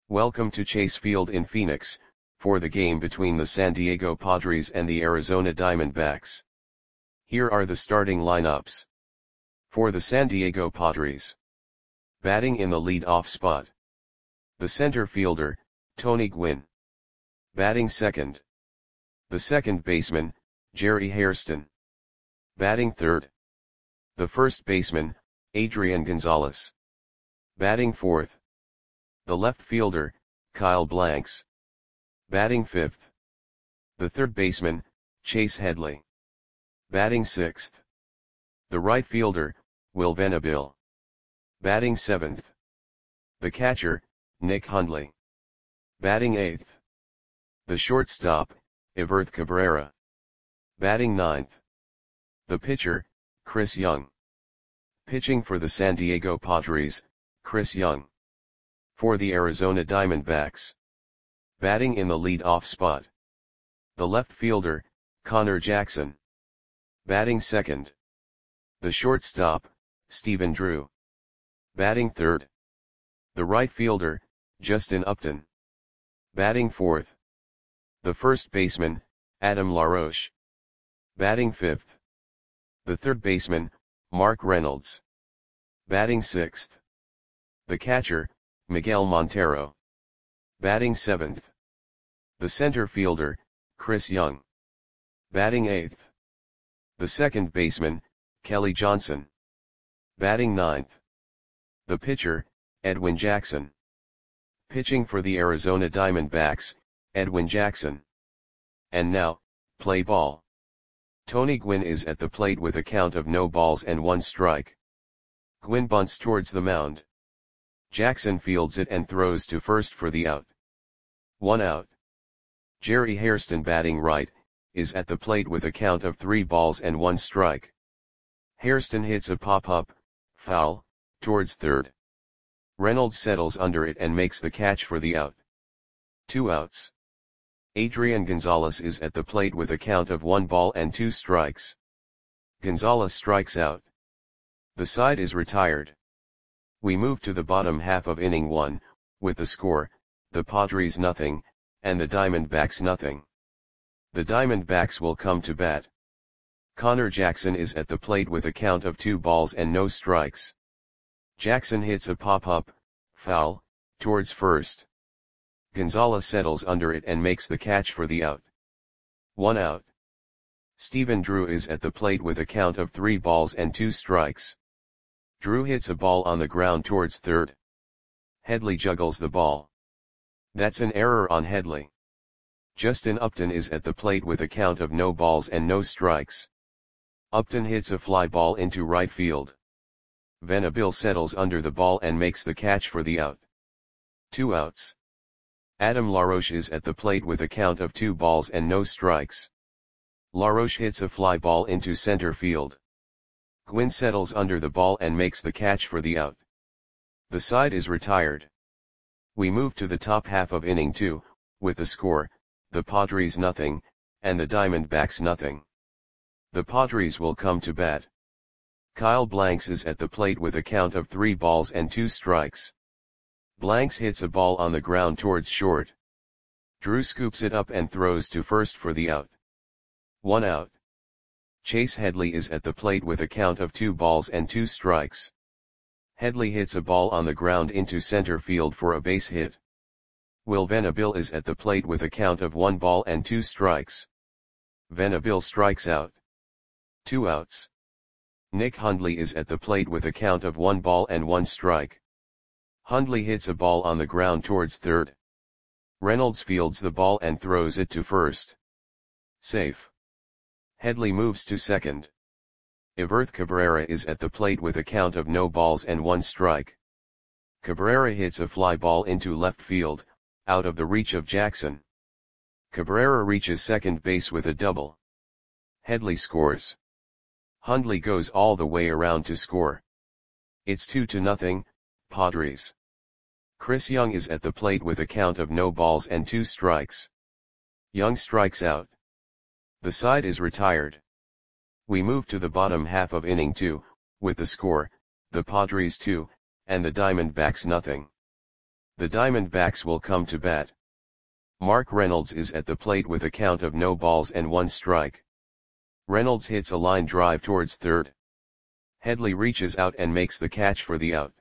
Welcome to Chase Field in Phoenix, for the game between the San Diego Padres and the Arizona Diamondbacks. Here are the starting lineups. For the San Diego Padres. Batting in the lead-off spot. The center fielder, Tony Gwynn. Batting second. The second baseman, Jerry Hairston. Batting third. The first baseman, Adrian Gonzalez. Batting fourth. The left fielder, Kyle Blanks. Batting fifth. The third baseman, Chase Headley. Batting sixth. The right fielder, Will Venable. Batting seventh. The catcher, Nick Hundley. Batting eighth. The shortstop, Everth Cabrera. Batting ninth. The pitcher, Chris Young. Pitching for the San Diego Padres, Chris Young. For the Arizona Diamondbacks. Batting in the lead-off spot. The left fielder, Connor Jackson. Batting second. The shortstop, Stephen Drew. Batting third. The right fielder, Justin Upton. Batting fourth. The first baseman, Adam LaRoche. Batting fifth. The third baseman, Mark Reynolds. Batting sixth. The catcher, Miguel Montero. Batting seventh. The center fielder, Chris Young. Batting eighth. The second baseman, Kelly Johnson. Batting ninth. The pitcher, Edwin Jackson. Pitching for the Arizona Diamondbacks, Edwin Jackson. And now, play ball. Tony Gwynn is at the plate with a count of no balls and 1 strike. Gwynn bunts towards the mound. Jackson fields it and throws to first for the out. 1 out. Jerry Hairston, batting right, is at the plate with a count of 3 balls and 1 strike. Hairston hits a pop-up, foul, towards third. Reynolds settles under it and makes the catch for the out. 2 outs. Adrian Gonzalez is at the plate with a count of 1 ball and 2 strikes. Gonzalez strikes out. The side is retired. We move to the bottom half of inning 1, with the score, the Padres nothing, and the Diamondbacks nothing. The Diamondbacks will come to bat. Connor Jackson is at the plate with a count of 2 balls and no strikes. Jackson hits a pop-up, foul, towards first. Gonzalez settles under it and makes the catch for the out. 1 out. Stephen Drew is at the plate with a count of 3 balls and 2 strikes. Drew hits a ball on the ground towards third. Headley juggles the ball. That's an error on Headley. Justin Upton is at the plate with a count of no balls and no strikes. Upton hits a fly ball into right field. Venable settles under the ball and makes the catch for the out. 2 outs. Adam LaRoche is at the plate with a count of 2 balls and no strikes. LaRoche hits a fly ball into center field. Gwynn settles under the ball and makes the catch for the out. The side is retired. We move to the top half of inning 2, with the score, the Padres nothing, and the Diamondbacks nothing. The Padres will come to bat. Kyle Blanks is at the plate with a count of 3 balls and 2 strikes. Blanks hits a ball on the ground towards short. Drew scoops it up and throws to first for the out. 1 out. Chase Headley is at the plate with a count of 2 balls and 2 strikes. Headley hits a ball on the ground into center field for a base hit. Will Venable is at the plate with a count of 1 ball and 2 strikes. Venable strikes out. 2 outs. Nick Hundley is at the plate with a count of 1 ball and 1 strike. Hundley hits a ball on the ground towards third. Reynolds fields the ball and throws it to first. Safe. Headley moves to second. Everth Cabrera is at the plate with a count of no balls and 1 strike. Cabrera hits a fly ball into left field, out of the reach of Jackson. Cabrera reaches second base with a double. Headley scores. Hundley goes all the way around to score. It's 2-0, Padres. Chris Young is at the plate with a count of no balls and 2 strikes. Young strikes out. The side is retired. We move to the bottom half of inning 2, with the score, the Padres 2, and the Diamondbacks nothing. The Diamondbacks will come to bat. Mark Reynolds is at the plate with a count of no balls and one strike. Reynolds hits a line drive towards third. Headley reaches out and makes the catch for the out.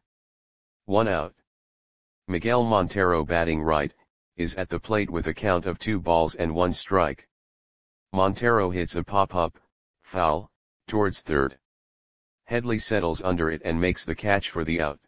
1 out. Miguel Montero, batting right, is at the plate with a count of 2 balls and 1 strike. Montero hits a pop-up, foul, towards third. Headley settles under it and makes the catch for the out.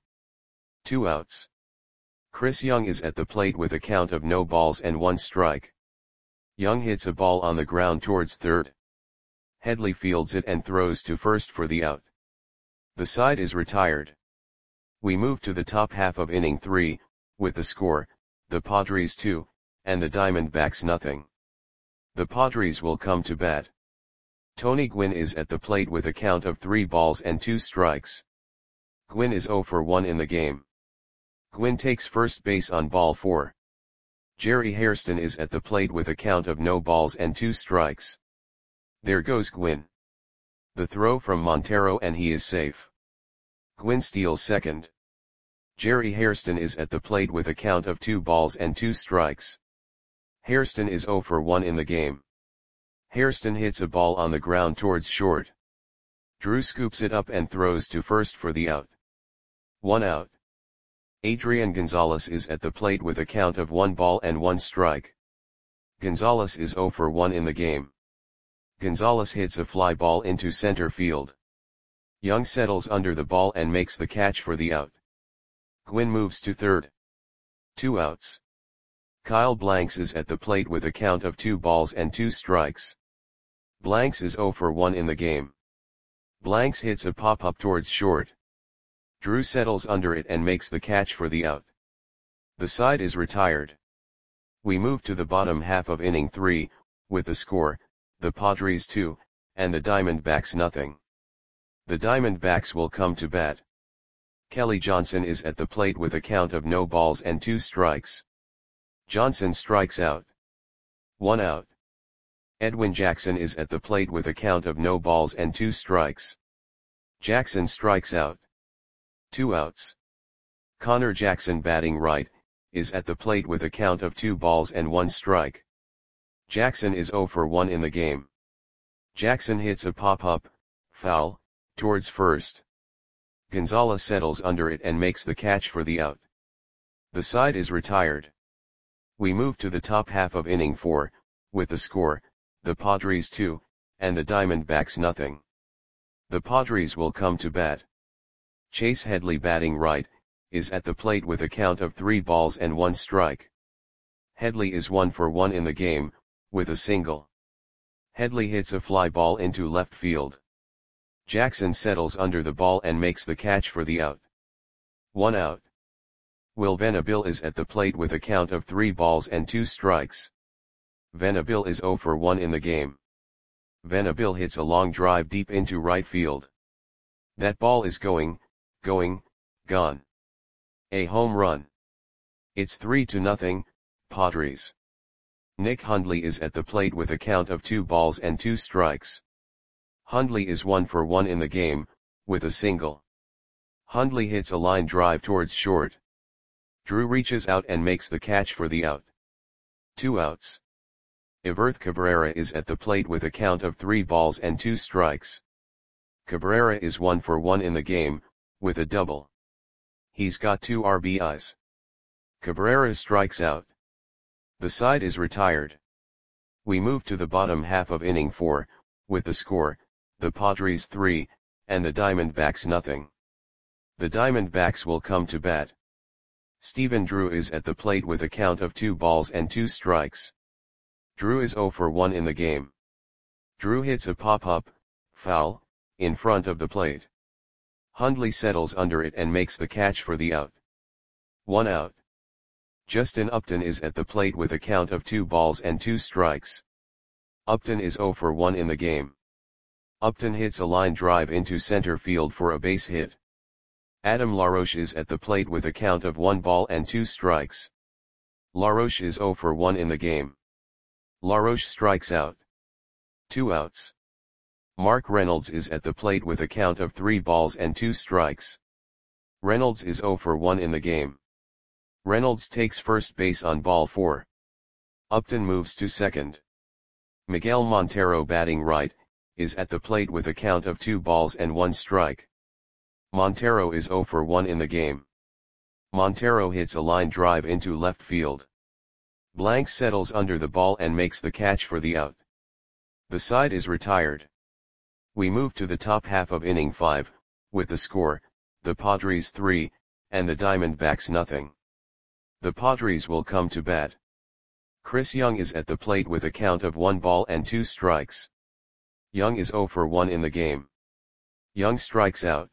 2 outs. Chris Young is at the plate with a count of no balls and 1 strike. Young hits a ball on the ground towards third. Headley fields it and throws to first for the out. The side is retired. We move to the top half of inning 3, with the score, the Padres 2, and the Diamondbacks nothing. The Padres will come to bat. Tony Gwynn is at the plate with a count of 3 balls and 2 strikes. Gwynn is 0 for 1 in the game. Gwynn takes first base on ball 4. Jerry Hairston is at the plate with a count of no balls and 2 strikes. There goes Gwynn. The throw from Montero and he is safe. Gwynn steals second. Jerry Hairston is at the plate with a count of 2 balls and 2 strikes. Hairston is 0 for 1 in the game. Hairston hits a ball on the ground towards short. Drew scoops it up and throws to first for the out. 1 out. Adrian Gonzalez is at the plate with a count of 1 ball and 1 strike. Gonzalez is 0 for 1 in the game. Gonzalez hits a fly ball into center field. Young settles under the ball and makes the catch for the out. Gwynn moves to third. 2 outs. Kyle Blanks is at the plate with a count of 2 balls and 2 strikes. Blanks is 0 for 1 in the game. Blanks hits a pop-up towards short. Drew settles under it and makes the catch for the out. The side is retired. We move to the bottom half of inning 3, with the score, the Padres 2, and the Diamondbacks nothing. The Diamondbacks will come to bat. Kelly Johnson is at the plate with a count of no balls and 2 strikes. Johnson strikes out. 1 out. Edwin Jackson is at the plate with a count of no balls and 2 strikes. Jackson strikes out. 2 outs. Connor Jackson, batting right, is at the plate with a count of 2 balls and 1 strike. Jackson is 0 for 1 in the game. Jackson hits a pop-up, foul, towards first. Gonzalez settles under it and makes the catch for the out. The side is retired. We move to the top half of inning 4, with the score, the Padres 2, and the Diamondbacks nothing. The Padres will come to bat. Chase Headley, batting right, is at the plate with a count of 3 balls and 1 strike. Headley is 1 for 1 in the game, with a single. Headley hits a fly ball into left field. Jackson settles under the ball and makes the catch for the out. 1 out. Will Venable is at the plate with a count of 3 balls and 2 strikes. Venable is 0 for 1 in the game. Venable hits a long drive deep into right field. That ball is going, gone. A home run. It's 3-0, Padres. Nick Hundley is at the plate with a count of 2 balls and 2 strikes. Hundley is 1 for 1 in the game, with a single. Hundley hits a line drive towards short. Drew reaches out and makes the catch for the out. 2 outs. Everth Cabrera is at the plate with a count of 3 balls and 2 strikes. Cabrera is 1 for 1 in the game, with a double. He's got 2 RBIs. Cabrera strikes out. The side is retired. We move to the bottom half of inning 4, with the score, the Padres 3, and the Diamondbacks nothing. The Diamondbacks will come to bat. Stephen Drew is at the plate with a count of 2 balls and 2 strikes. Drew is 0 for 1 in the game. Drew hits a pop-up, foul, in front of the plate. Hundley settles under it and makes the catch for the out. 1 out. Justin Upton is at the plate with a count of 2 balls and 2 strikes. Upton is 0 for 1 in the game. Upton hits a line drive into center field for a base hit. Adam LaRoche is at the plate with a count of 1 ball and 2 strikes. LaRoche is 0 for 1 in the game. LaRoche strikes out. 2 outs. Mark Reynolds is at the plate with a count of 3 balls and 2 strikes. Reynolds is 0 for 1 in the game. Reynolds takes first base on ball 4. Upton moves to second. Miguel Montero batting right, is at the plate with a count of 2 balls and 1 strike. Montero is 0 for 1 in the game. Montero hits a line drive into left field. Blanks settles under the ball and makes the catch for the out. The side is retired. We move to the top half of inning 5, with the score, the Padres 3, and the Diamondbacks nothing. The Padres will come to bat. Chris Young is at the plate with a count of 1 ball and 2 strikes. Young is 0 for 1 in the game. Young strikes out.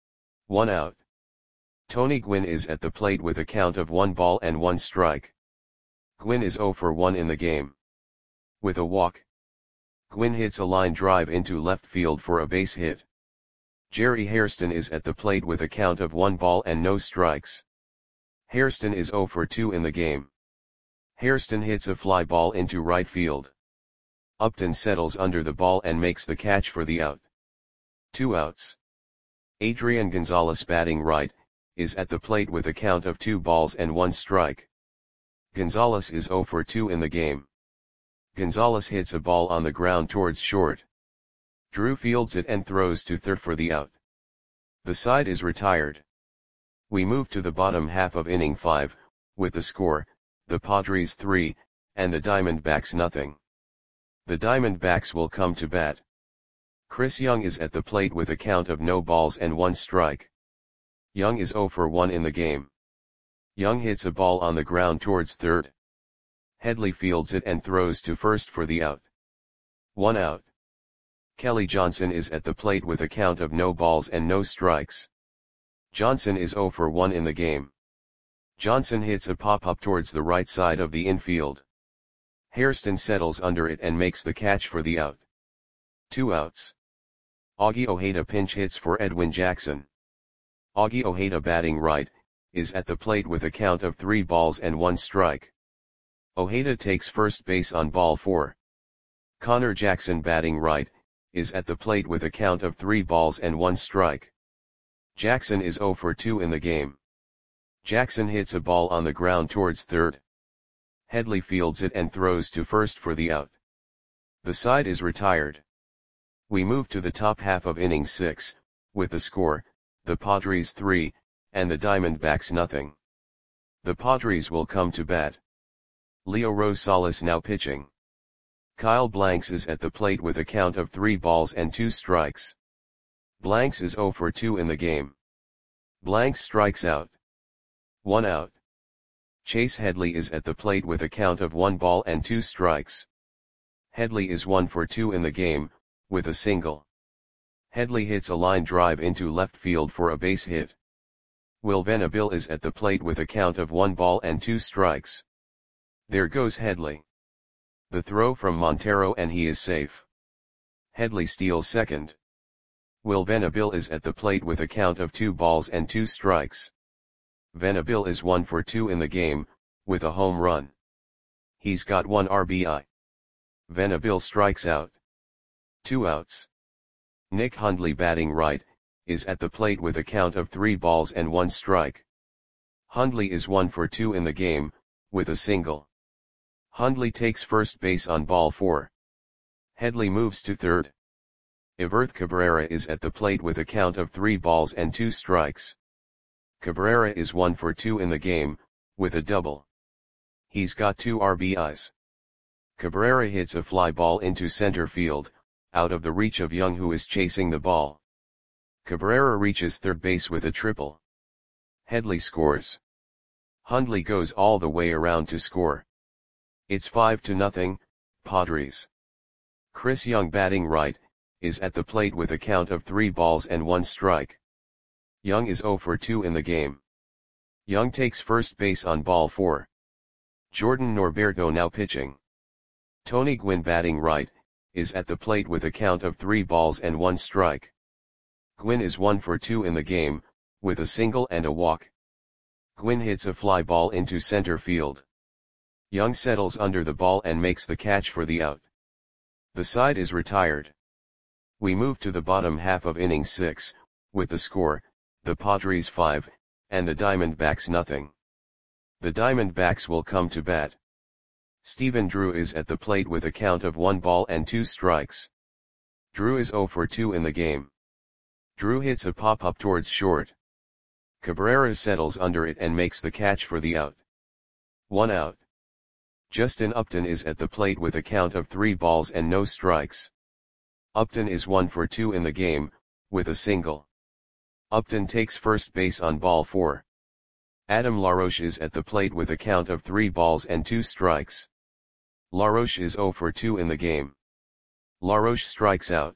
1 out. Tony Gwynn is at the plate with a count of 1 ball and 1 strike. Gwynn is 0 for 1 in the game. With a walk. Gwynn hits a line drive into left field for a base hit. Jerry Hairston is at the plate with a count of 1 ball and no strikes. Hairston is 0 for 2 in the game. Hairston hits a fly ball into right field. Upton settles under the ball and makes the catch for the out. 2 outs. Adrian Gonzalez batting right, is at the plate with a count of 2 balls and 1 strike. Gonzalez is 0 for 2 in the game. Gonzalez hits a ball on the ground towards short. Drew fields it and throws to third for the out. The side is retired. We move to the bottom half of inning 5, with the score, the Padres 3, and the Diamondbacks nothing. The Diamondbacks will come to bat. Chris Young is at the plate with a count of no balls and 1 strike. Young is 0 for 1 in the game. Young hits a ball on the ground towards third. Headley fields it and throws to first for the out. 1 out. Kelly Johnson is at the plate with a count of no balls and no strikes. Johnson is 0 for 1 in the game. Johnson hits a pop-up towards the right side of the infield. Hairston settles under it and makes the catch for the out. 2 outs. Augie Ojeda pinch hits for Edwin Jackson. Augie Ojeda batting right, is at the plate with a count of 3 balls and 1 strike. Ojeda takes first base on ball 4. Connor Jackson batting right, is at the plate with a count of 3 balls and 1 strike. Jackson is 0 for 2 in the game. Jackson hits a ball on the ground towards third. Headley fields it and throws to first for the out. The side is retired. We move to the top half of inning 6, with the score, the Padres 3, and the Diamondbacks nothing. The Padres will come to bat. Leo Rosales now pitching. Kyle Blanks is at the plate with a count of 3 balls and 2 strikes. Blanks is 0 for 2 in the game. Blanks strikes out. 1 out. Chase Headley is at the plate with a count of 1 ball and 2 strikes. Headley is 1 for 2 in the game, with a single. Headley hits a line drive into left field for a base hit. Will Venable is at the plate with a count of 1 ball and 2 strikes. There goes Headley. The throw from Montero and he is safe. Headley steals second. Will Venable is at the plate with a count of 2 balls and 2 strikes. Venable is 1 for 2 in the game, with a home run. He's got 1 RBI. Venable strikes out. 2 outs. Nick Hundley batting right, is at the plate with a count of 3 balls and 1 strike. Hundley is 1 for 2 in the game, with a single. Hundley takes first base on ball 4. Headley moves to third. Everth Cabrera is at the plate with a count of 3 balls and 2 strikes. Cabrera is 1 for 2 in the game, with a double. He's got 2 RBIs. Cabrera hits a fly ball into center field, out of the reach of Young who is chasing the ball. Cabrera reaches third base with a triple. Headley scores. Hundley goes all the way around to score. It's 5-0, Padres. Chris Young batting right, is at the plate with a count of 3 balls and 1 strike. Young is 0 for 2 in the game. Young takes first base on ball 4. Jordan Norberto now pitching. Tony Gwynn batting right, is at the plate with a count of 3 balls and 1 strike. Gwynn is 1 for 2 in the game, with a single and a walk. Gwynn hits a fly ball into center field. Young settles under the ball and makes the catch for the out. The side is retired. We move to the bottom half of inning 6, with the score, the Padres 5, and the Diamondbacks nothing. The Diamondbacks will come to bat. Stephen Drew is at the plate with a count of 1 ball and 2 strikes. Drew is 0 for 2 in the game. Drew hits a pop-up towards short. Cabrera settles under it and makes the catch for the out. 1 out. Justin Upton is at the plate with a count of 3 balls and no strikes. Upton is 1 for 2 in the game, with a single. Upton takes first base on ball 4. Adam LaRoche is at the plate with a count of 3 balls and 2 strikes. LaRoche is 0 for 2 in the game. LaRoche strikes out.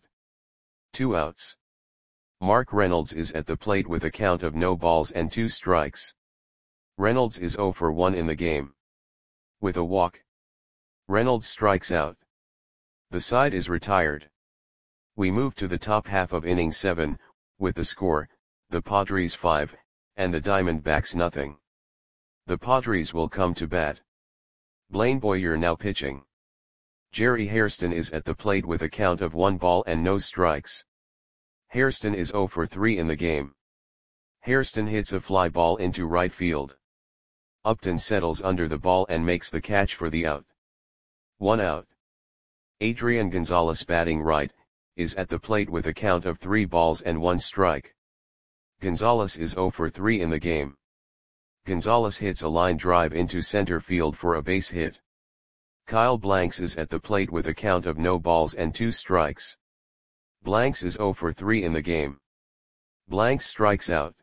2 outs. Mark Reynolds is at the plate with a count of no balls and 2 strikes. Reynolds is 0 for 1 in the game. With a walk, Reynolds strikes out. The side is retired. We move to the top half of inning 7, with the score, the Padres 5, and the Diamondbacks nothing. The Padres will come to bat. Blaine Boyer now pitching. Jerry Hairston is at the plate with a count of 1 ball and no strikes. Hairston is 0 for 3 in the game. Hairston hits a fly ball into right field. Upton settles under the ball and makes the catch for the out. 1 out. Adrian Gonzalez batting right, is at the plate with a count of 3 balls and 1 strike. Gonzalez is 0 for 3 in the game. Gonzalez hits a line drive into center field for a base hit. Kyle Blanks is at the plate with a count of no balls and 2 strikes. Blanks is 0 for 3 in the game. Blanks strikes out.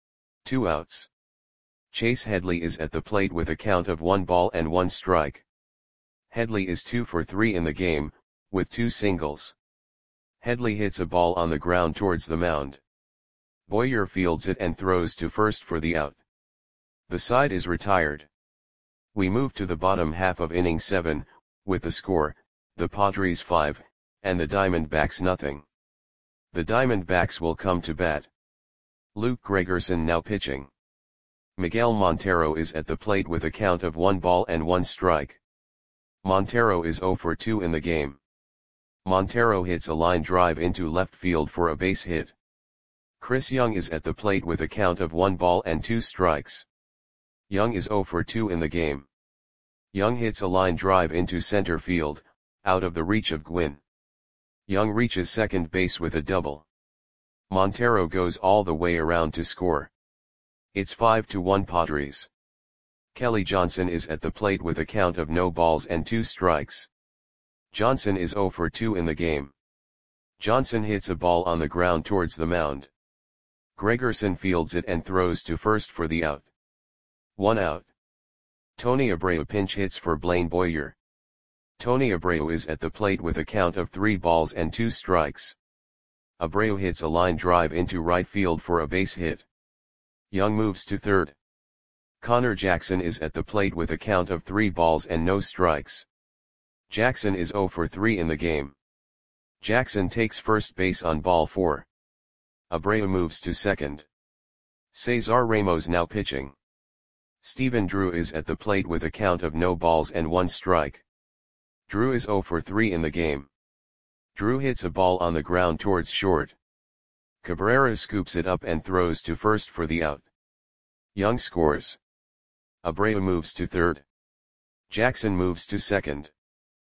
2 outs. Chase Headley is at the plate with a count of 1 ball and 1 strike. Headley is 2 for 3 in the game, with 2 singles. Headley hits a ball on the ground towards the mound. Boyer fields it and throws to first for the out. The side is retired. We move to the bottom half of inning 7, with the score, the Padres 5, and the Diamondbacks nothing. The Diamondbacks will come to bat. Luke Gregerson now pitching. Miguel Montero is at the plate with a count of 1 ball and 1 strike. Montero is 0 for 2 in the game. Montero hits a line drive into left field for a base hit. Chris Young is at the plate with a count of 1 ball and 2 strikes. Young is 0 for 2 in the game. Young hits a line drive into center field, out of the reach of Gwynn. Young reaches second base with a double. Montero goes all the way around to score. It's 5-1 Padres. Kelly Johnson is at the plate with a count of no balls and 2 strikes. Johnson is 0 for 2 in the game. Johnson hits a ball on the ground towards the mound. Gregerson fields it and throws to first for the out. 1 out. Tony Abreu pinch hits for Blaine Boyer. Tony Abreu is at the plate with a count of 3 balls and 2 strikes. Abreu hits a line drive into right field for a base hit. Young moves to third. Connor Jackson is at the plate with a count of 3 balls and no strikes. Jackson is 0 for 3 in the game. Jackson takes first base on ball 4. Abreu moves to second. Cesar Ramos now pitching. Stephen Drew is at the plate with a count of no balls and 1 strike. Drew is 0 for 3 in the game. Drew hits a ball on the ground towards short. Cabrera scoops it up and throws to first for the out. Young scores. Abreu moves to third. Jackson moves to second.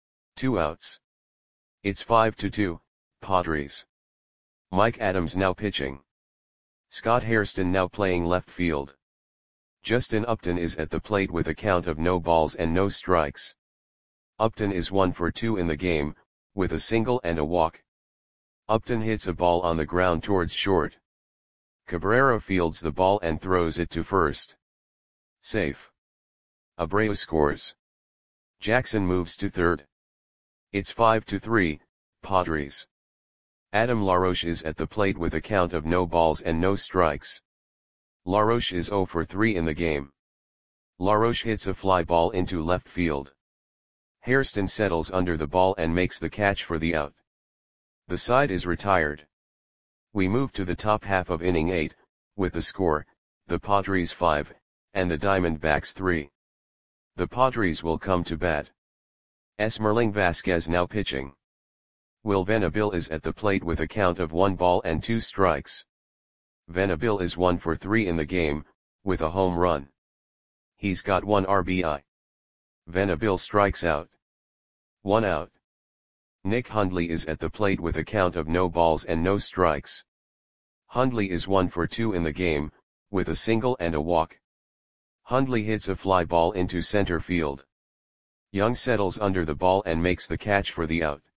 2 outs. It's 5-2, Padres. Mike Adams now pitching. Scott Hairston now playing left field. Justin Upton is at the plate with a count of no balls and no strikes. Upton is 1 for 2 in the game, with a single and a walk. Upton hits a ball on the ground towards short. Cabrera fields the ball and throws it to first. Safe. Abreu scores. Jackson moves to third. It's 5-3, Padres. Adam LaRoche is at the plate with a count of no balls and no strikes. LaRoche is 0 for 3 in the game. LaRoche hits a fly ball into left field. Hairston settles under the ball and makes the catch for the out. The side is retired. We move to the top half of inning 8, with the score, the Padres 5, and the Diamondbacks 3. The Padres will come to bat. Esmerling Vasquez now pitching. Will Venable is at the plate with a count of 1 ball and 2 strikes. Venable is 1 for 3 in the game, with a home run. He's got 1 RBI. Venable strikes out. 1 out. Nick Hundley is at the plate with a count of no balls and no strikes. Hundley is 1 for 2 in the game, with a single and a walk. Hundley hits a fly ball into center field. Young settles under the ball and makes the catch for the out.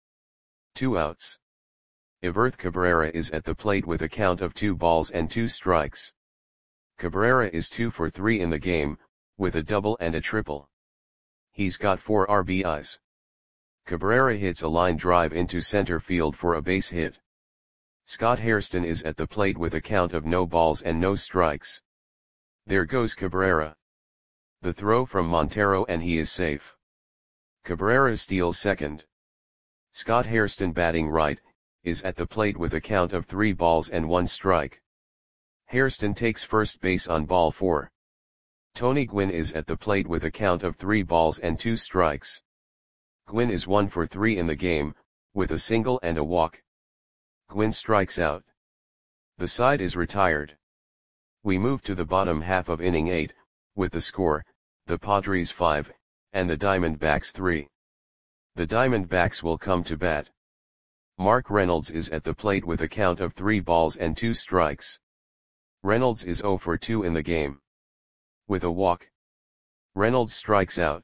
2 outs. Everth Cabrera is at the plate with a count of 2 balls and 2 strikes. Cabrera is 2 for 3 in the game, with a double and a triple. He's got 4 RBIs. Cabrera hits a line drive into center field for a base hit. Scott Hairston is at the plate with a count of no balls and no strikes. There goes Cabrera. The throw from Montero and he is safe. Cabrera steals second. Scott Hairston, batting right, is at the plate with a count of 3 balls and 1 strike. Hairston takes first base on ball 4. Tony Gwynn is at the plate with a count of 3 balls and 2 strikes. Gwynn is 1 for 3 in the game, with a single and a walk. Gwynn strikes out. The side is retired. We move to the bottom half of inning 8, with the score, the Padres 5, and the Diamondbacks 3. The Diamondbacks will come to bat. Mark Reynolds is at the plate with a count of 3 balls and 2 strikes. Reynolds is 0 for 2 in the game. With a walk. Reynolds strikes out.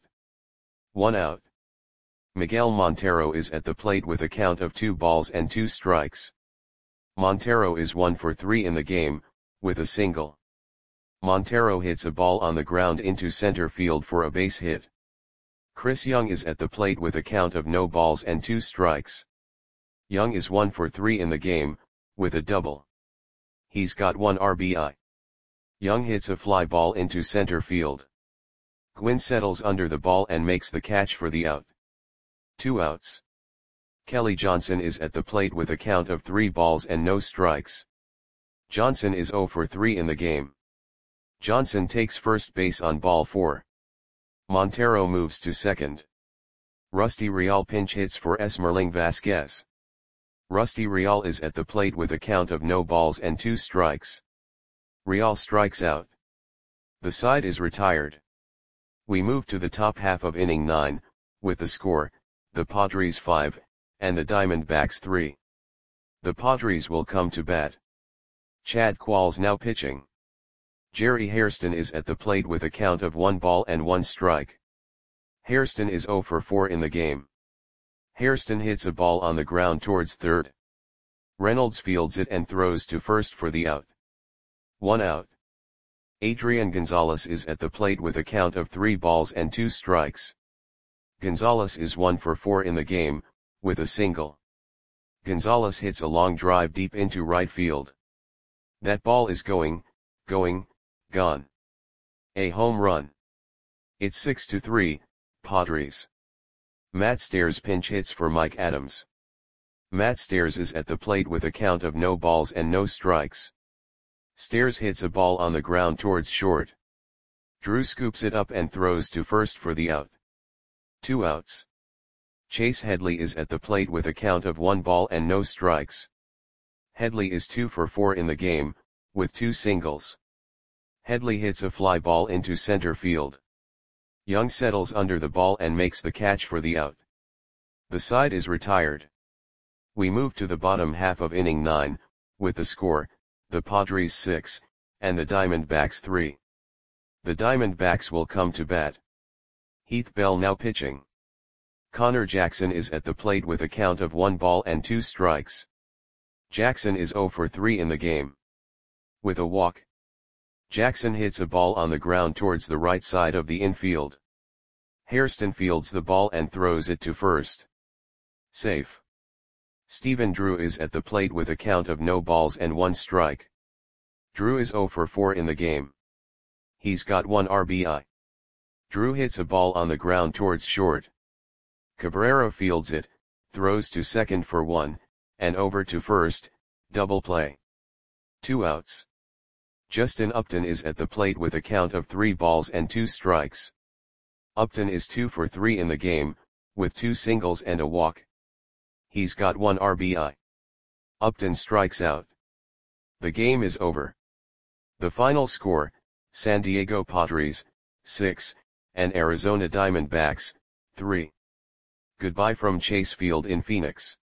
1 out. Miguel Montero is at the plate with a count of 2 balls and 2 strikes. Montero is 1 for 3 in the game, with a single. Montero hits a ball on the ground into center field for a base hit. Chris Young is at the plate with a count of no balls and 2 strikes. Young is 1 for 3 in the game, with a double. He's got 1 RBI. Young hits a fly ball into center field. Gwynn settles under the ball and makes the catch for the out. 2 outs. Kelly Johnson is at the plate with a count of 3 balls and no strikes. Johnson is 0 for 3 in the game. Johnson takes first base on ball 4. Montero moves to second. Rusty Real pinch hits for Esmerling Vasquez. Rusty Real is at the plate with a count of no balls and 2 strikes. Real strikes out. The side is retired. We move to the top half of inning 9, with the score, the Padres 5, and the Diamondbacks 3. The Padres will come to bat. Chad Qualls now pitching. Jerry Hairston is at the plate with a count of 1 ball and 1 strike. Hairston is 0 for 4 in the game. Hairston hits a ball on the ground towards third. Reynolds fields it and throws to first for the out. 1 out. Adrian Gonzalez is at the plate with a count of 3 balls and 2 strikes. Gonzalez is 1 for 4 in the game, with a single. Gonzalez hits a long drive deep into right field. That ball is going, gone. A home run. It's 6-3, Padres. Matt Stairs pinch hits for Mike Adams. Matt Stairs is at the plate with a count of no balls and no strikes. Stairs hits a ball on the ground towards short. Drew scoops it up and throws to first for the out. 2 outs. Chase Headley is at the plate with a count of 1 ball and no strikes. Headley is 2 for 4 in the game, with 2 singles. Headley hits a fly ball into center field. Young settles under the ball and makes the catch for the out. The side is retired. We move to the bottom half of inning 9, with the score, the Padres 6, and the Diamondbacks 3. The Diamondbacks will come to bat. Heath Bell now pitching. Connor Jackson is at the plate with a count of 1 ball and 2 strikes. Jackson is 0 for 3 in the game. With a walk. Jackson hits a ball on the ground towards the right side of the infield. Hairston fields the ball and throws it to first. Safe. Stephen Drew is at the plate with a count of no balls and 1 strike. Drew is 0 for 4 in the game. He's got 1 RBI. Drew hits a ball on the ground towards short. Cabrera fields it, throws to second for 1, and over to first, double play. 2 outs. Justin Upton is at the plate with a count of 3 balls and 2 strikes. Upton is 2 for 3 in the game, with 2 singles and a walk. He's got 1 RBI. Upton strikes out. The game is over. The final score, San Diego Padres, 6, and Arizona Diamondbacks, 3. Goodbye from Chase Field in Phoenix.